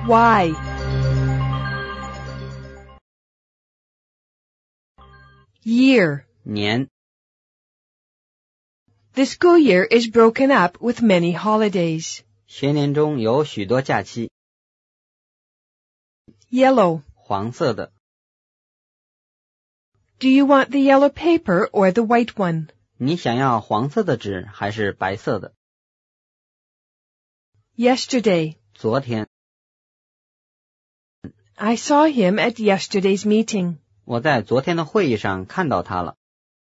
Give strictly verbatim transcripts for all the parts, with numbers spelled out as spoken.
Y. Year. 年 The school year is broken up with many holidays. 学年中有许多假期。 Yellow. 黄色的 Do you want the yellow paper or the white one? 你想要黄色的纸还是白色的？ Yesterday. 昨天 I saw him at yesterday's meeting. 我在昨天的会议上看到他了。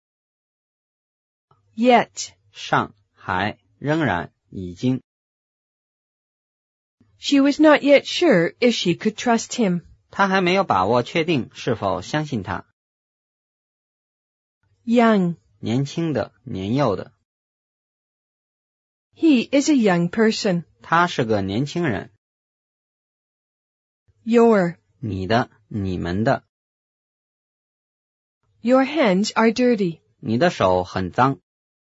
Yet. 尚还仍然已经 She was not yet sure if she could trust him. 他还没有把握确定是否相信他。 Young. 年轻的年幼的 He is a young person. 他是个年轻人。 Your. 你的你们的 Your hands are dirty. 你的手很脏。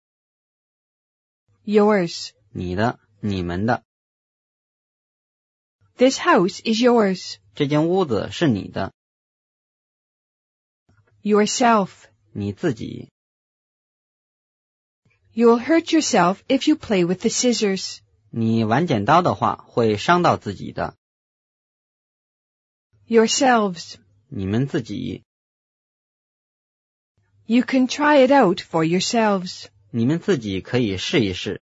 Yours. 你的你们的 This house is yours. 这间屋子是你的。 Yourself. 你自己 You'll hurt yourself if you play with the scissors. 你玩剪刀的话会伤到自己的。 Yourselves. 你们自己 You can try it out for yourselves. 你们自己可以试一试。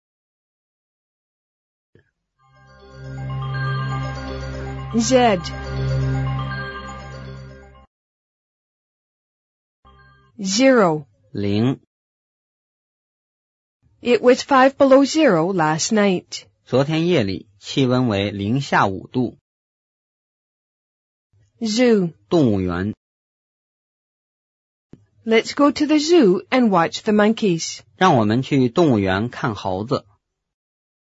Z. Zero. 零 It was five below zero last night. 昨天夜里气温为零下五度。 Zoo. 动物园 Let's go to the zoo and watch the monkeys. 让我们去动物园看猴子。